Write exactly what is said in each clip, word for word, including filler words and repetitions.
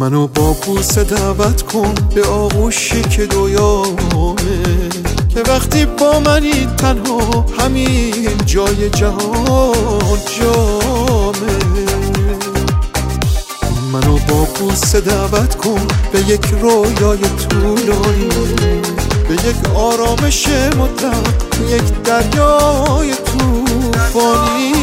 منو با بوسه دعوت کن به آغوشی که دویامه، که وقتی با منی تنها همین جای جهان جامه. منو با بوسه دعوت کن به یک رویای طولانی، به یک آرامش مطلق، یک دریای طوفانی.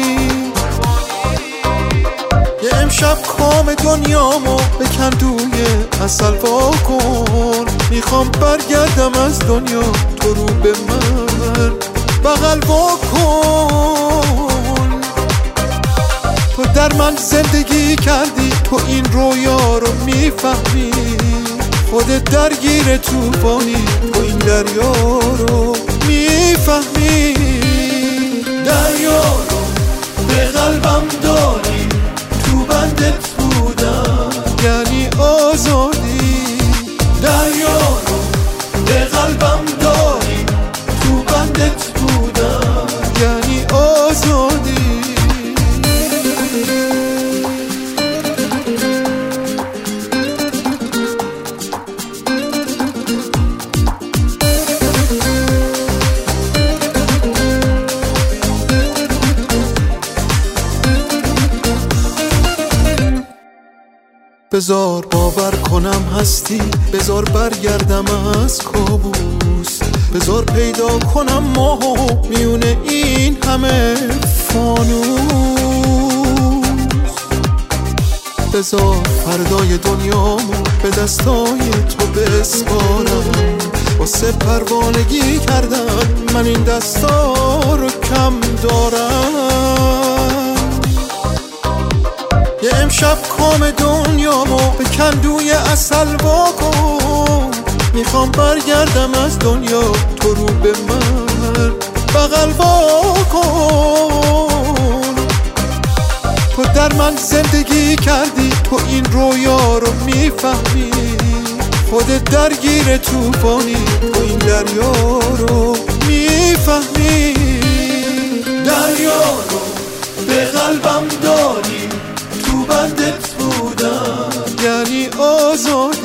یه امشب کام دنیامو به کندوی عسل وا کن. میخوام برگردم از دنیا تو رو به من بغل وا کن. تو در من زندگی کردی، تو این رویا رو میفهمی، خودت درگیر طوفانی، تو این دریا رو میفهمی. دریا رو به قلبم داری، تو بندت بودم یعنی آزادی. دریا رو به قلبم داری، تو بندت بودم یعنی آزادی. بذار باور کنم هستی، بذار برگردم از کابوس، بذار پیدا کنم ماهو میونه این همه فانوس. بذار فردای دنیامو به دستای تو بسپارم، واسه پروانگی کردن من این دستا رو کم دارم. یه امشب کام دنیامو به کندوی عسل وا کن. میخوام برگردم از دنیا تو رو به من بغل وا کن. تو در من زندگی کردی، تو این رویا رو میفهمی، خودت درگیر طوفانی، تو این دریا رو میفهمی. دریا رو به قلبم داری، تو بندت بودم یعنی آزاد.